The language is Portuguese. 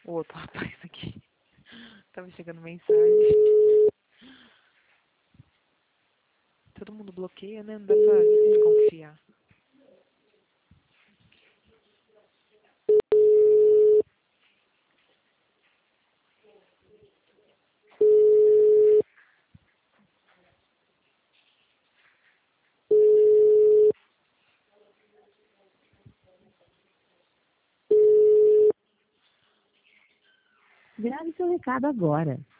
o outro rapaz aqui. Tava chegando mensagem. Todo mundo bloqueia, né? Não dá pra desconfiar. Grave seu recado agora.